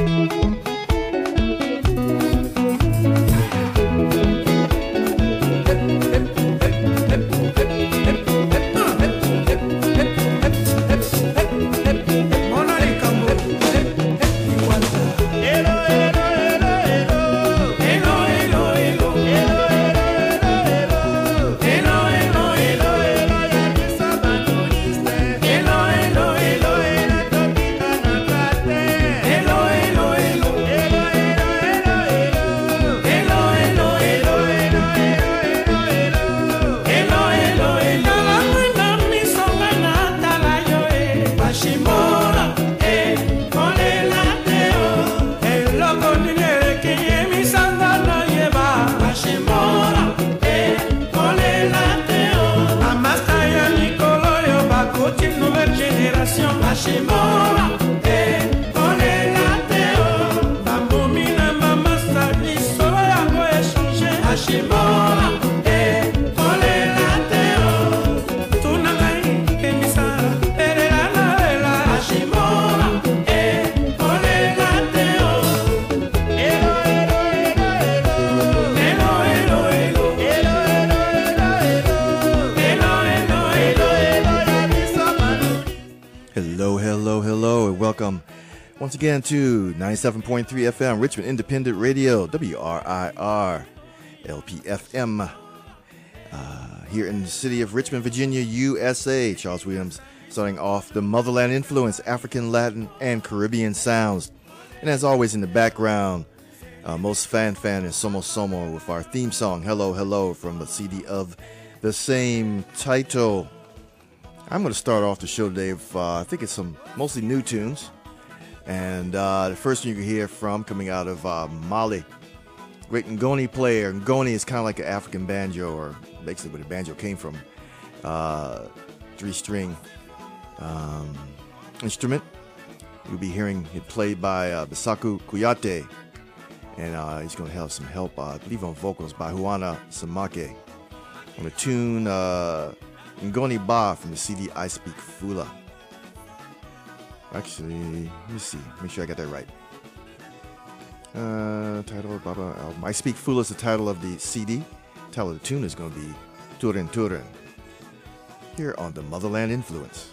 Once again to 97.3 FM, Richmond Independent Radio, WRIR, LPFM, here in the city of Richmond, Virginia, USA. Charles Williams starting off the Motherland Influence, African, Latin, and Caribbean sounds. And as always in the background, Most Fan and Somo Somo with our theme song, Hello, Hello, from the CD of the same title. I'm going to start off the show today with, I think it's some mostly new tunes. And the first one you can hear from coming out of Mali, great Ngoni player. Ngoni is kind of like an African banjo, or basically where the banjo came from. 3-string instrument. You'll be hearing it played by Bisaku Kuyate, and he's going to have some help, I believe, on vocals by Juana Samake. On the tune Ngoni Ba from the CD I Speak Fula. Actually, let me see. Make sure I got that right. Title of Baba album. I Speak Fula is the title of the CD. Title of the tune is going to be Turin Turin. Here on the Motherland Influence.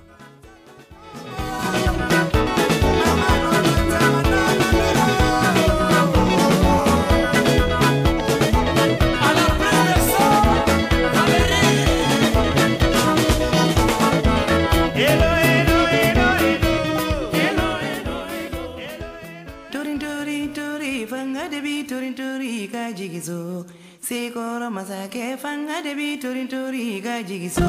Segoro masake fanga debi turin turi gajigiso.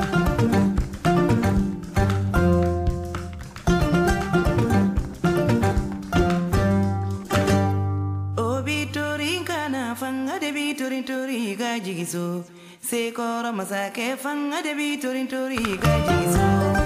Obi turin kana fanga debi turin turi gajigiso. Segoro masake fanga debi turin turi gajigiso.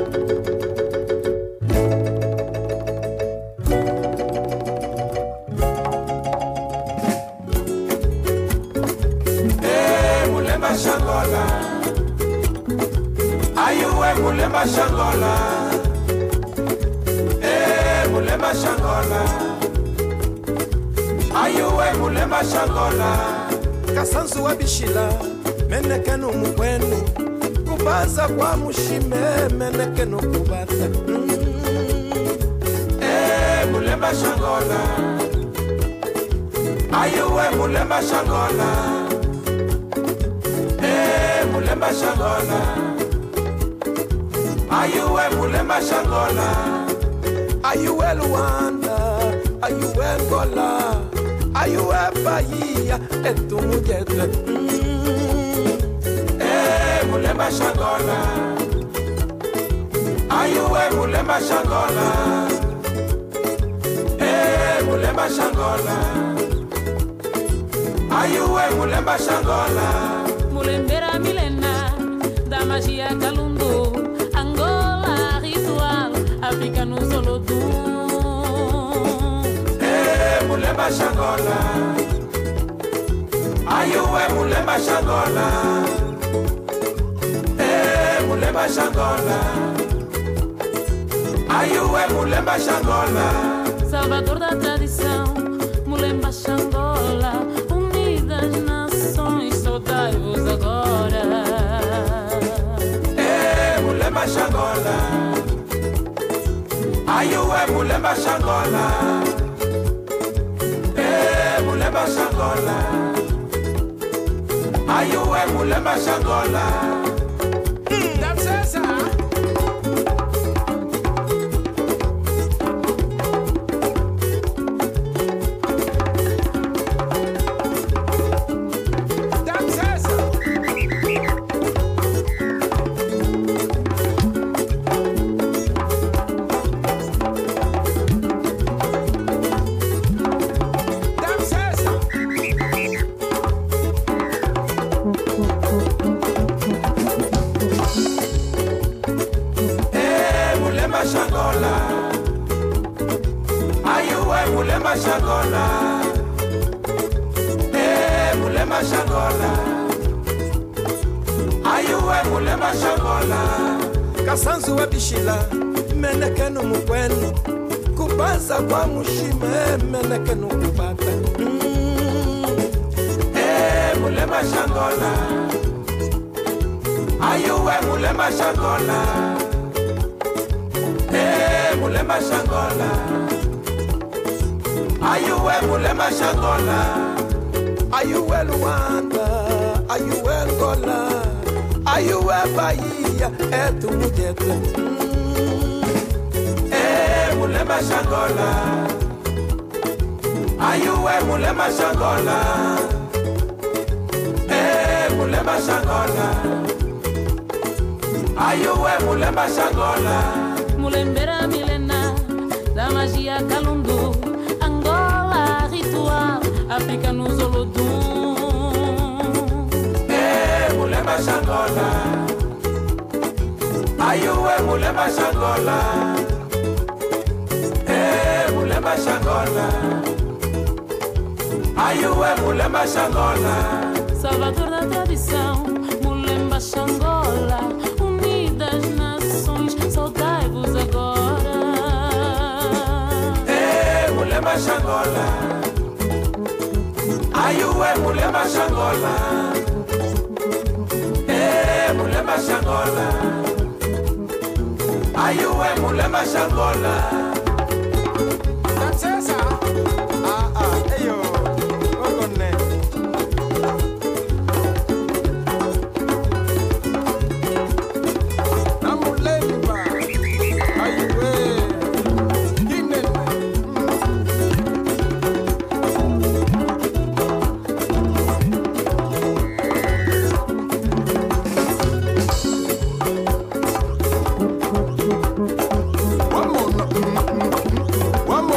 Mulemba Shangola, Mulemba Shangola, ayuwe Mulemba Shangola, kasanzu wabishila, menekenu mukwenu, kubaza kwa mushime, menekenu kubata. Mulemba Shangola, ayuwe Mulemba Shangola, Mulemba Shangola. Ayuwe Mulemba Shangola, ayuwe Luanda, ayuwe Angola, ayuwe Bahia, etumujete. Mulemba Shangola, ayuwe Mulemba Shangola, Mulemba Shangola, ayuwe Mulemba Shangola. Mulembera milena, da magia Kalundu. Angola ritual, África no solo tú. Mulemba Shangola, ayuwe Mulemba Shangola, Mulemba Shangola, ayuwe Mulemba Shangola. Salvador da tradição, Mulemba Shangola, unidas nações, saudai-vos agora. Mulemba Shangola, ayuwe Mulemba Shangola, Mulemba Shangola, ayuwe Mulemba Shangola. That's it, sir. Mulemba Shangola, Mulemba Shangola, ayuwe Mulemba Shangola. Kasanzu wabishila, menekenu mukwenu, kubaza kwa mushime, menekenu kubata. Mulemba Shangola, ayuwe Mulemba Shangola, Mulemba Shangola. Ayuwe Mulemba Shangola, ayuwe Luanda, ayuwe Angola, ayuwe Bahia, etumujete. Mulemba Shangola, ayuwe Mulemba Shangola, Mulemba Shangola, ayuwe Mulemba Shangola. Mulembera milena, da magia Kalundu. Angola ritual, África no Zolodum. Mulemba Shangola, ayuwe Mulemba Shangola, Mulemba Shangola, ayuwe Mulemba Shangola. Salvador da tradição, Mulemba Shangola, unidas nações, saudai-vos agora. Mulemba Shangola, ayuwe Mulemba Shangola, Mulemba Shangola, ayuwe Mulemba Shangola. That's it, sir. Ayo, ogone. Namulemba, ayuwe. One more.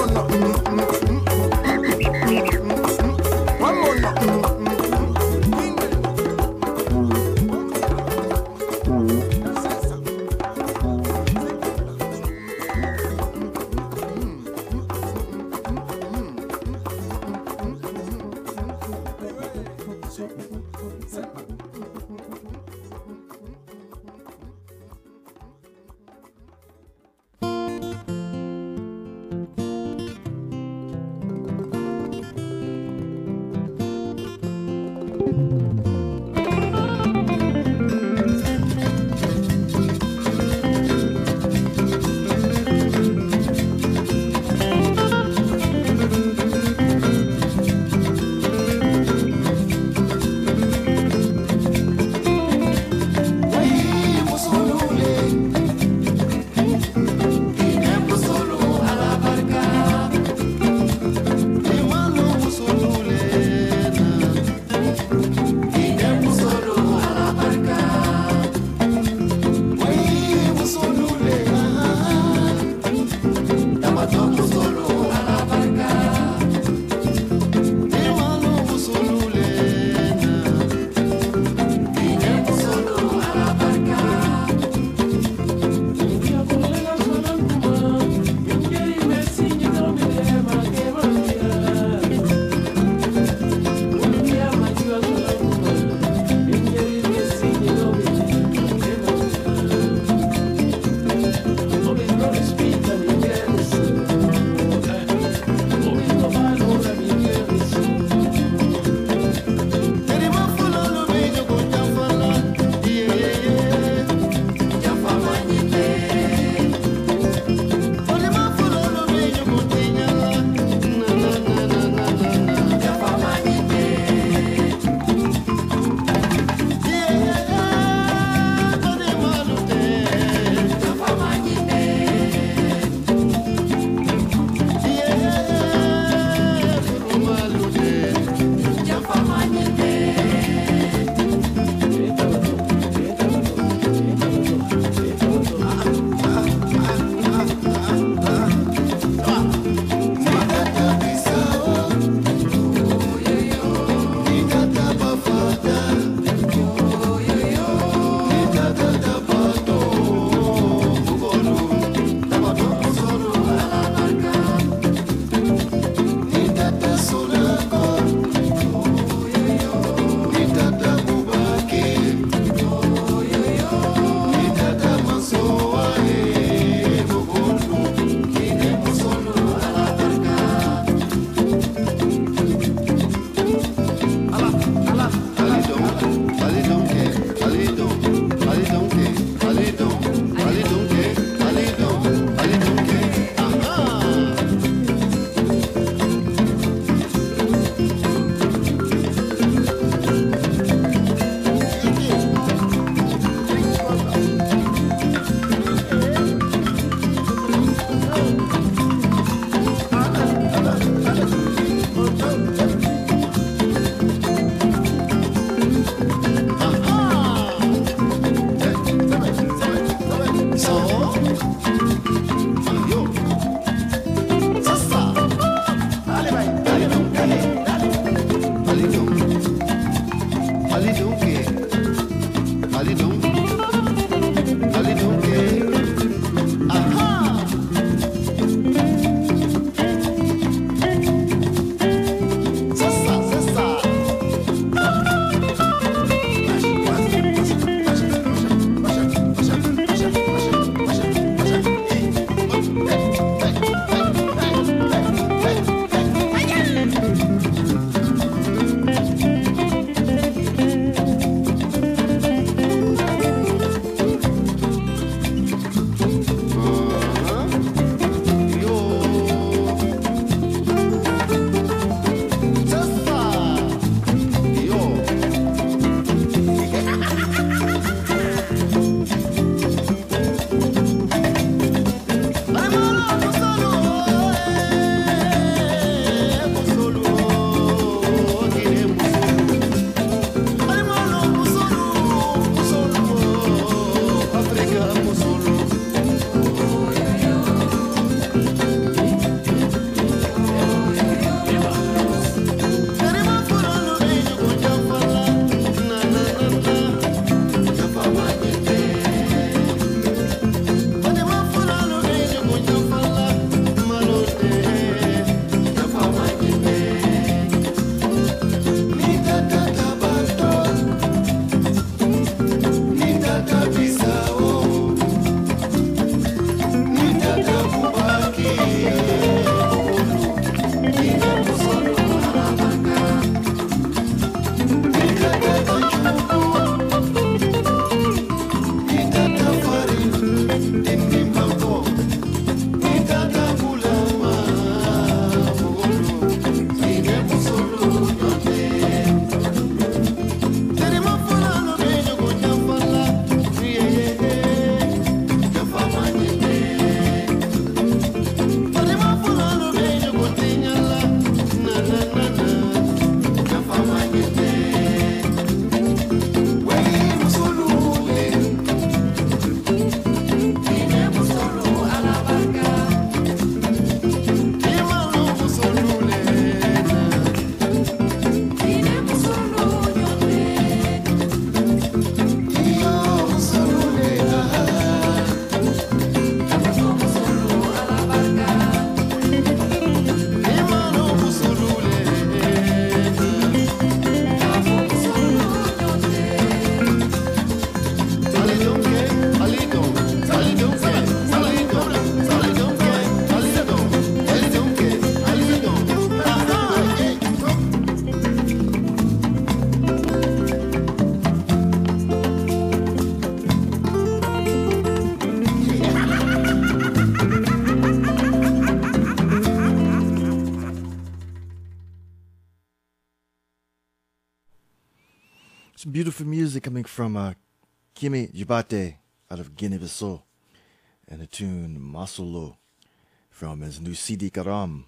Some beautiful music coming from Kimi Jibate out of Guinea-Bissau, and the tune Masolo from his new CD Karam.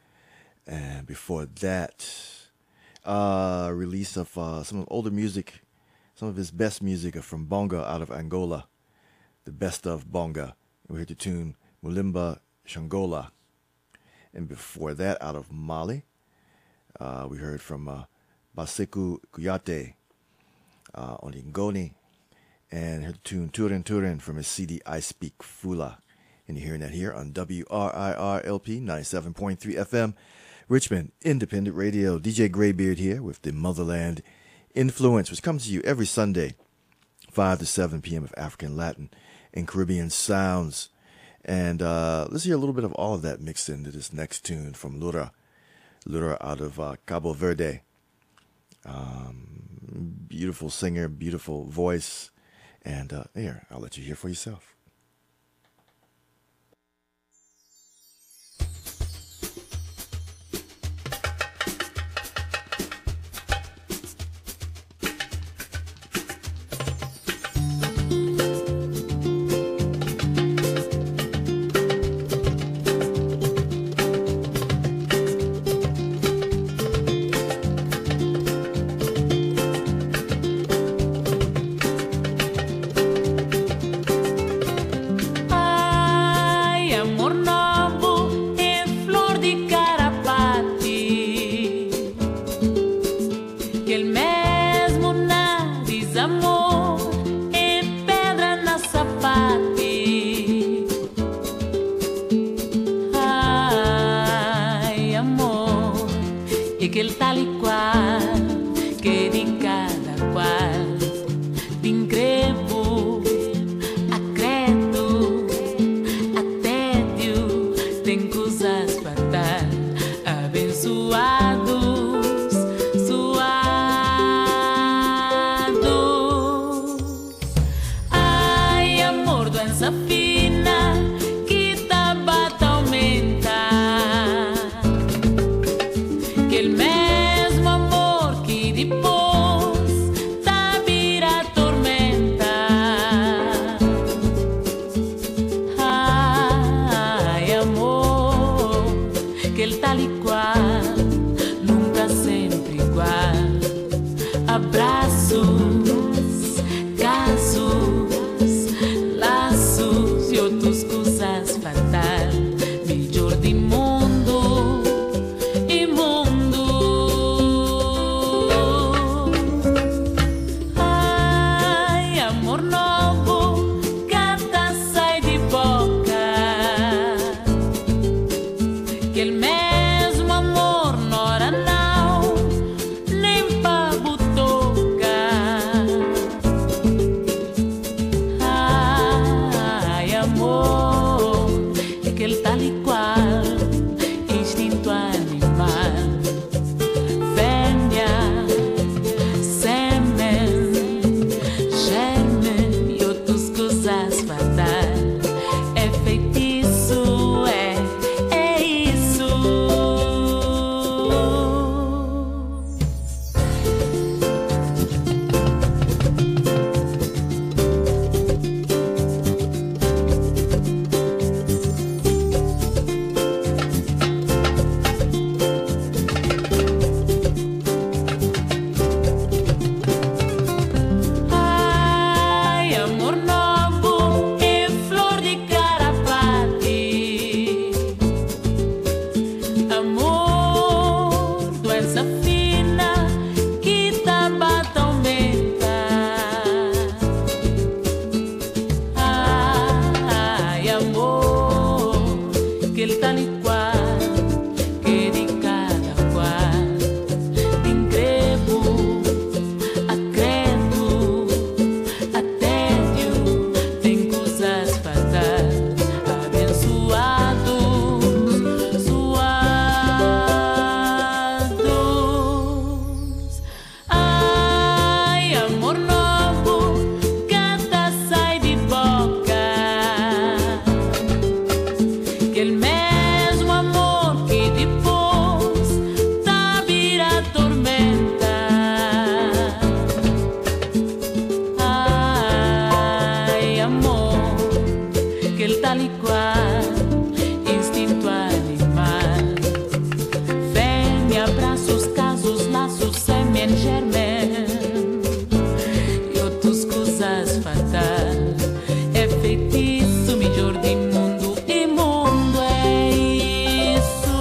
And before that, release of some older music, some of his best music from Bonga out of Angola, the best of Bonga. We heard the tune Mulimba Shangola. And before that, out of Mali, we heard from Baseku Kuyate on Ngoni, and heard the tune Turin Turin from his CD I Speak Fula. And you're hearing that here on WRIR-LP 97.3 FM, Richmond Independent Radio. DJ Graybeard here with the Motherland Influence, which comes to you every Sunday, 5 to 7 p.m. of African, Latin, and Caribbean sounds. And let's hear a little bit of all of that mixed into this next tune from Lura out of Cabo Verde. Beautiful singer, beautiful voice. And here, I'll let you hear for yourself. que el tal y cual, que de cada cual, de increvo, a credo, a tédio, tem coisas fatal, abençoados, suados. Ai, amor, doença fina, que tabata aumenta, que el mesmo amor que depois tá vira tormenta. Ai, amor, que el tal e qual, nunca sempre igual. Abraços, casos, laços e outras coisas fatal. Melhor de mundo, imundo. Ai, amor novo, cada sai de boca, que el mesmo amor nora não, nem pa butoca. Ai, amor, é que el tal e qual, instinto animal, fêmea, sêmen, germen e outras coisas fatais. É feitiço, é isso. Ai, amor novo, é flor de carapati. Amor, doença fina, que tabata aumenta. Ai, amor, que el tal e qual, que de cada qual, de increvo, a credo, a tédio, tem coisas fatais, abençoados, suados. Ai, amor novo, cada sai de boca, que el mesmo amor que depois tá vira tormenta. Ai, amor, que el tal e qual, instinto animal, fêmea, abraços, casos, laços, sêmen, germen e outras coisas fatais. É feitiço, melhor de mundo, imundo é isso.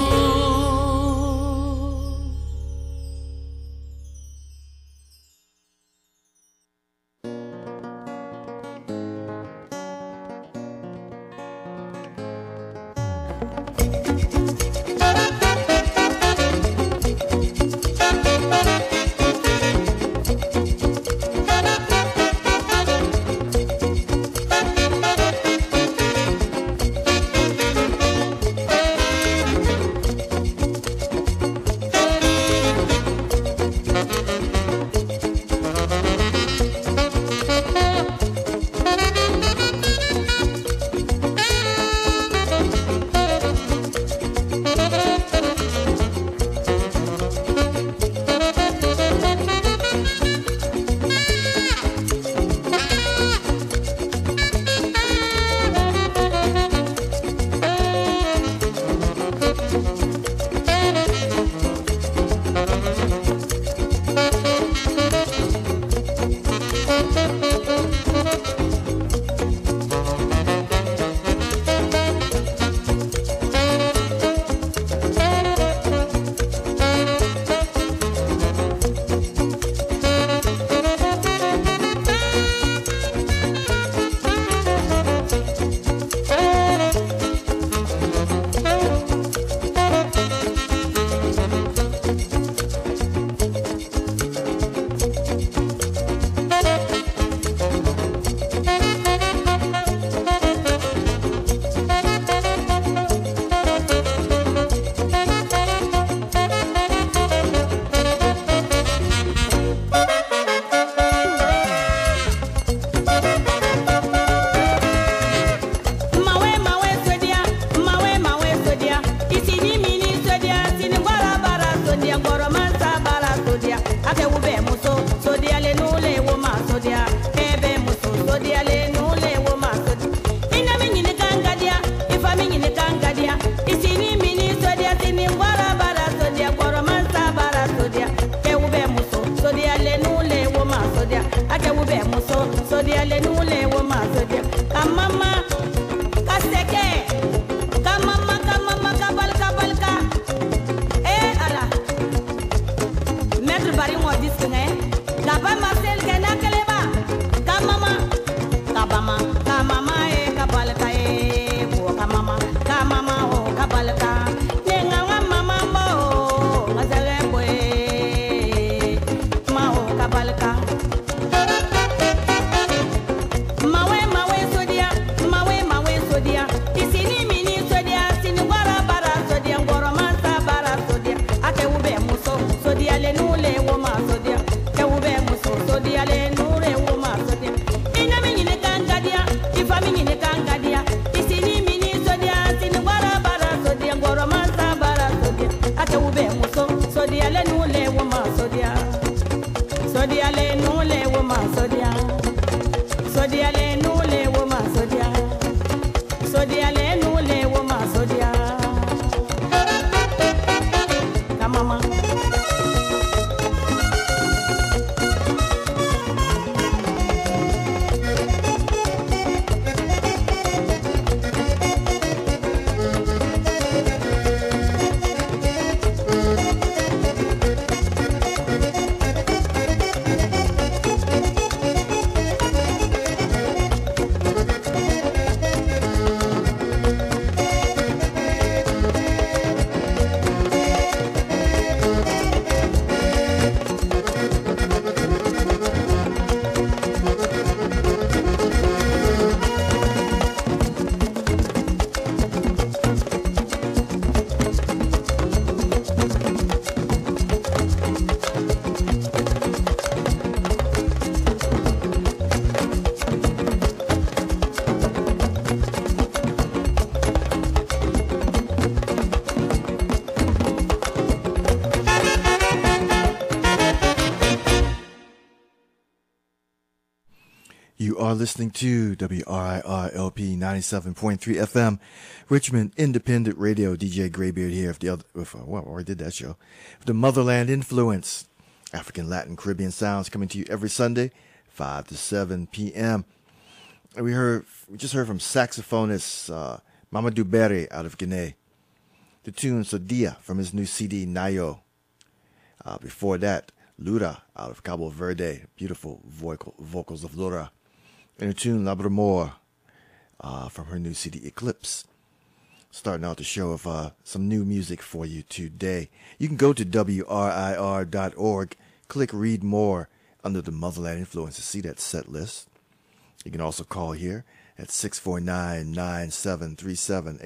listening to WRIR-LP 97.3 FM, Richmond Independent Radio. DJ Graybeard here. Well, I already did that show. The Motherland Influence, African, Latin, Caribbean sounds coming to you every Sunday, 5 to 7 p.m. And we just heard from saxophonist Mamadou Bere out of Guinea. The tune Sodia from his new CD, Nayo. Before that, Lura out of Cabo Verde. Beautiful vocals of Lura. And the tune Labramor from her new CD, Eclipse. Starting out the show of some new music for you today. You can go to WRIR.org, click Read More under the Motherland Influence to see that set list. You can also call here at 649-9737,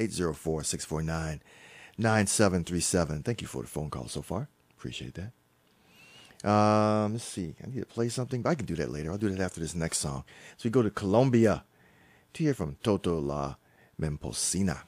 804-649-9737. Thank you for the phone call so far. Appreciate that. Let's see. I need to play something, but I can do that later. I'll do that after this next song. So we go to Colombia to hear from Toto La Memposina.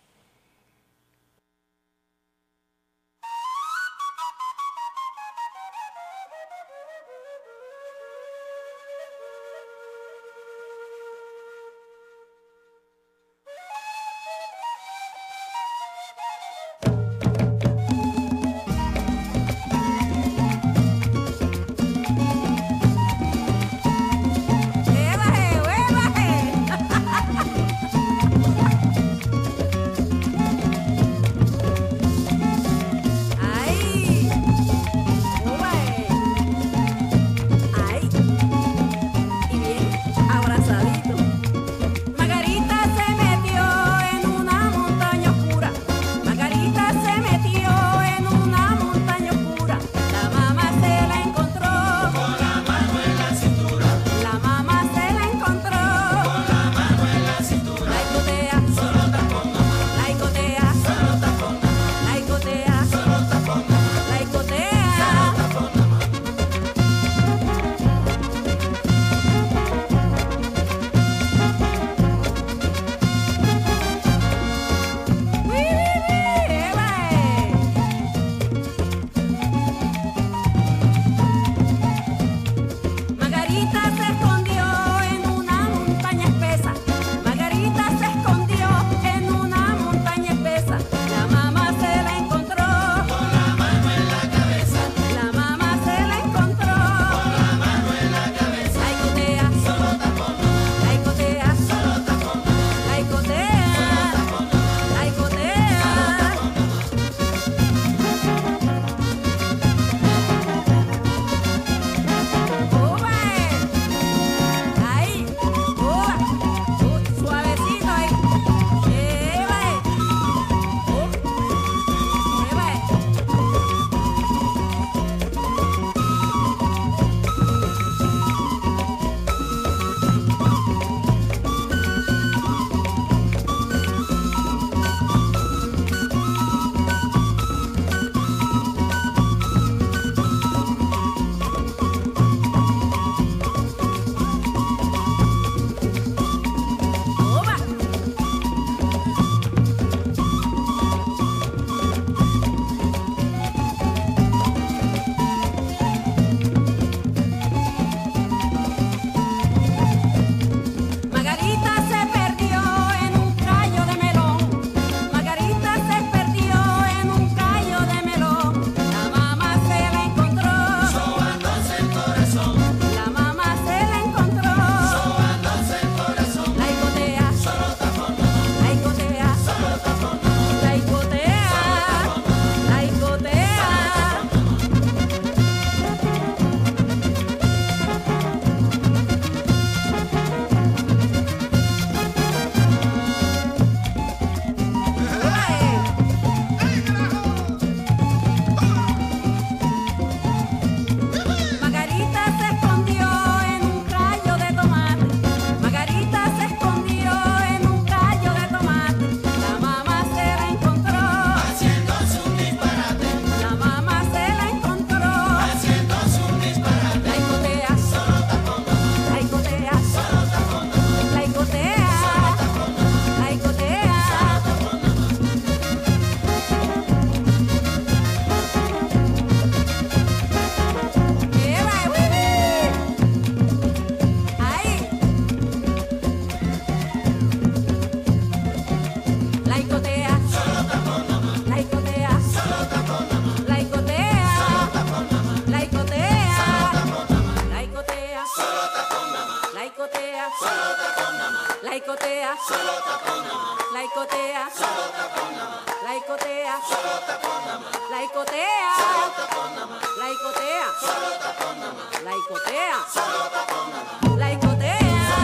la icotea, la icotea, la icotea, la icotea, la icotea, la icotea.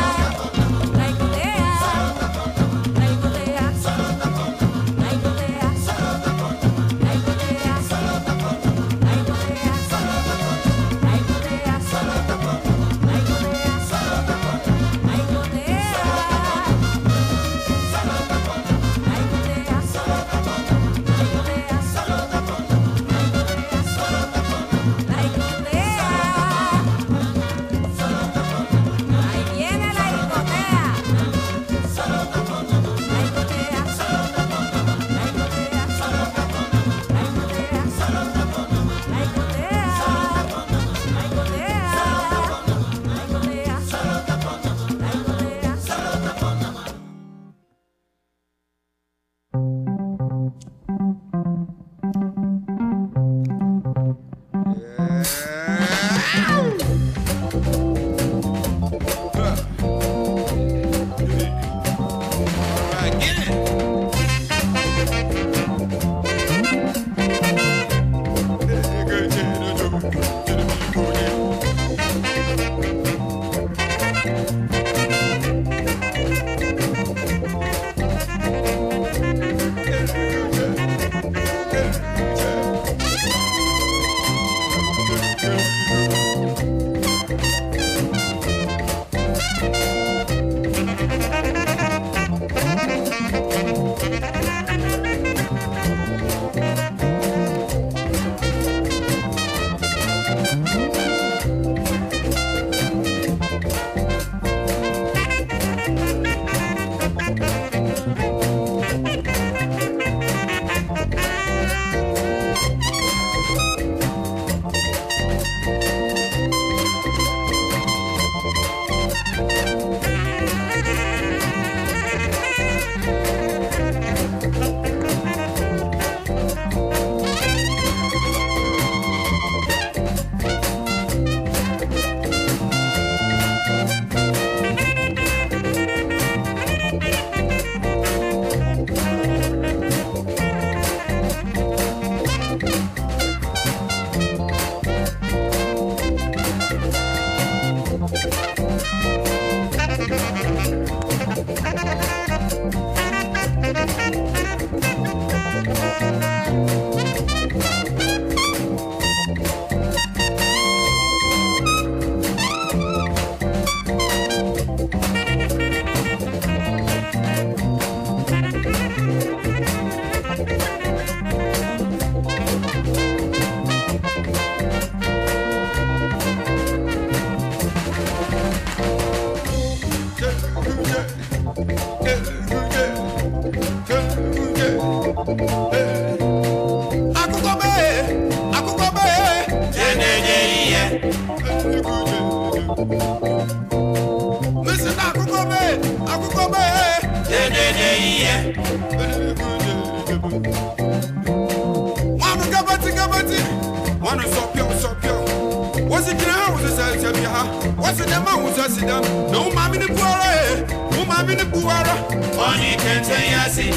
What's the name of Sidam? No, mammy, the poor, no, mammy, the poor. Only can say, I see.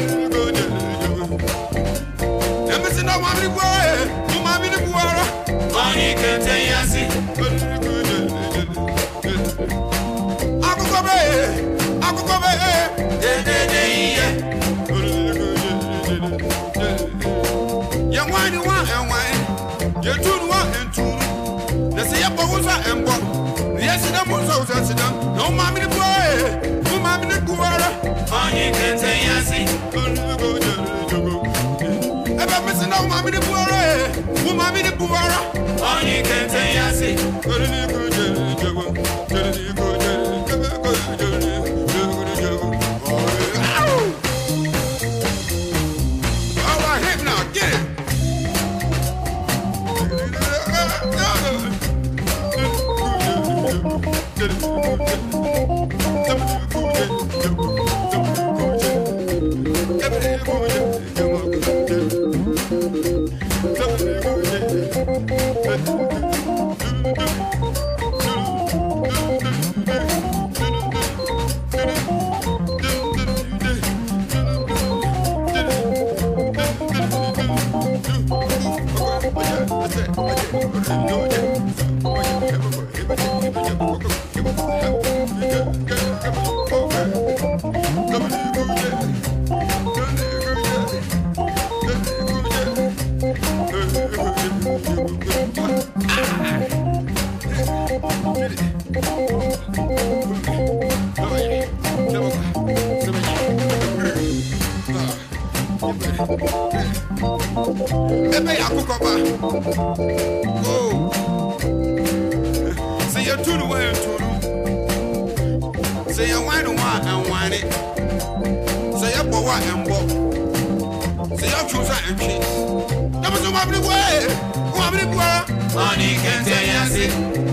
Never said, no, mammy, the poor, no, mammy, the poor. Only can say, I see. Aku come, young wine, you want and wine. You're two, one and two. Let's see a bosa and one. Yes, no, mammy, the boy, no, mammy, the boy. Only can say, yes, ever missing no mammy, the boy, no, mammy, the boy. Only can say, yes, Ebe akukoba. Oh. Say you tunu wa tunu. Say you wine and wine it. Say you bo wa and bo. Say you choose and choose. Never so many way. Wa many boy. Money can tell you see.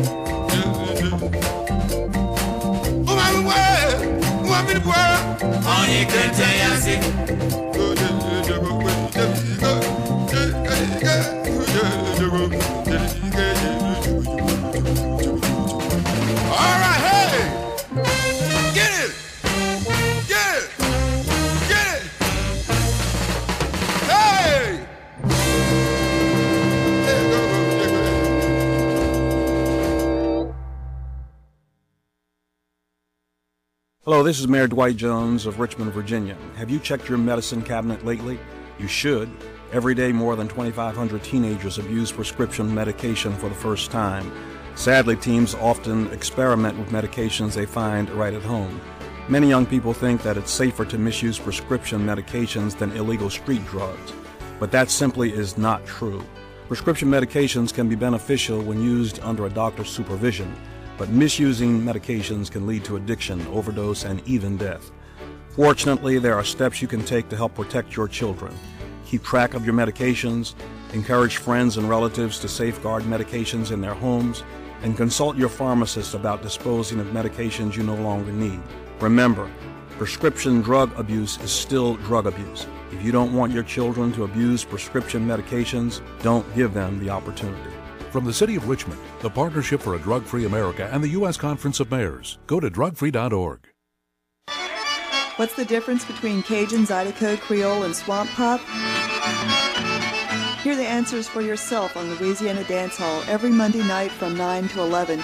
Oh my way. Wa many boy. Money can tell you see. All right, hey, get it, get it, get it, hey. Hello, this is Mayor Dwight Jones of Richmond, Virginia. Have you checked your medicine cabinet lately? You should. Every day, more than 2,500 teenagers abuse prescription medication for the first time. Sadly, teens often experiment with medications they find right at home. Many young people think that it's safer to misuse prescription medications than illegal street drugs. But that simply is not true. Prescription medications can be beneficial when used under a doctor's supervision, but misusing medications can lead to addiction, overdose, and even death. Fortunately, there are steps you can take to help protect your children. Keep track of your medications, encourage friends and relatives to safeguard medications in their homes, and consult your pharmacist about disposing of medications you no longer need. Remember, prescription drug abuse is still drug abuse. If you don't want your children to abuse prescription medications, don't give them the opportunity. From the City of Richmond, the Partnership for a Drug-Free America, and the U.S. Conference of Mayors, go to drugfree.org. What's the difference between Cajun, Zydeco, Creole, and Swamp Pop? Hear the answers for yourself on Louisiana Dance Hall every Monday night from 9 to 11.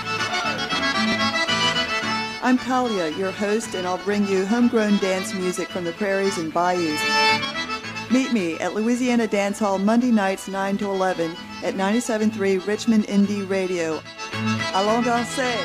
I'm Talia, your host, and I'll bring you homegrown dance music from the prairies and bayous. Meet me at Louisiana Dance Hall Monday nights 9 to 11 at 97.3 Richmond Indie Radio. Allons danser!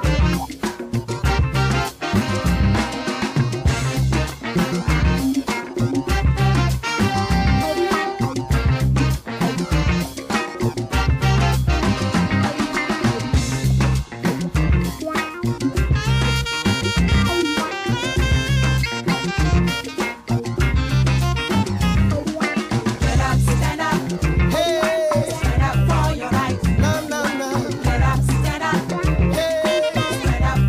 Stand up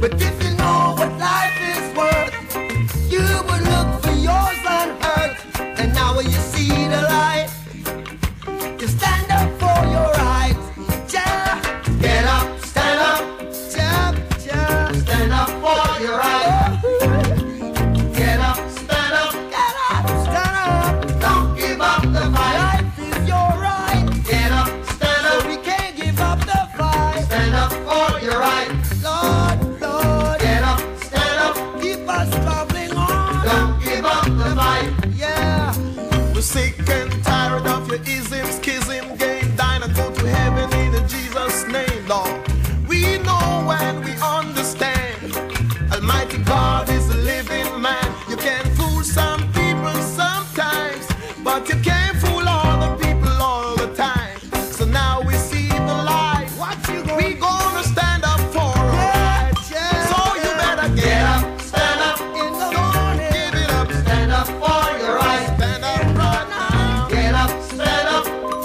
But if you know what life is worth, you would look for yours on earth. And now when you see the light, you stand up for your rights. Yeah. Get up, stand up, yeah, yeah. Stand up for your rights. Get up, stand up, get up, stand up. Don't give up the fight. Life is your right. Get up, stand up. So we can't give up the fight. Stand up for your right. Lord, Lord. Get up, stand up. Keep us traveling on. Don't give up the fight. Yeah. We're sick and tired of your ism, schism, game, dine and go to heaven in Jesus' name, Lord. We know and we understand. Almighty God is a living man. You can fool some people sometimes, but you can't fool all the people all the time. So now we see the light. We gonna stand up for our rights. So you better get up, stand up. Don't give it up. Stand up for your right. Stand up right now. Get up, stand up.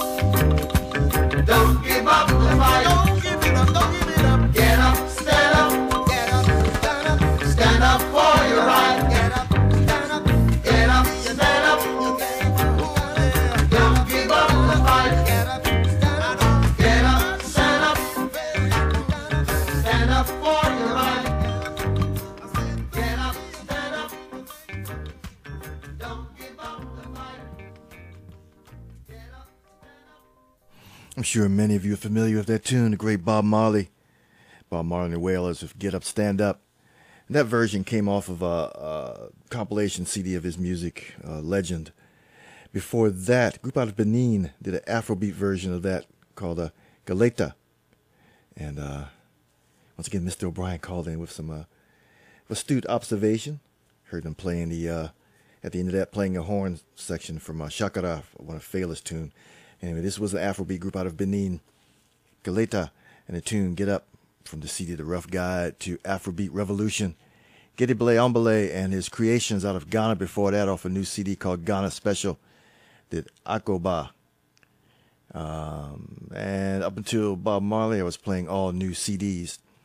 Don't give up the fight. Don't give it up. Don't give it up. Get up, stand up. Get up, stand up. Stand up for your right. Get up, stand up. Get up, stand up. Don't give up the fight. Get up, stand up. Get up, stand up. Stand up for your right. Get up, stand up. Don't give up the fight. Get up, stand up. I'm sure many of you are familiar with that tune, the great Bob Marley. Bob Marley and the Wailers with Get Up, Stand Up. And that version came off of a compilation CD of his music, Legend. Before that, a group out of Benin did an Afrobeat version of that called Galeta. And once again, Mr. O'Brien called in with some astute observation. Heard them playing at the end of that, playing a horn section from Shakara, one of Fela's tune. Anyway, this was an Afrobeat group out of Benin, Galeta, and the tune Get Up from the CD The Rough Guide to Afrobeat Revolution. Gede Blay Ombele and his creations out of Ghana before that off a new CD called Ghana Special did Akoba. And up until Bob Marley, I was playing all new CDs.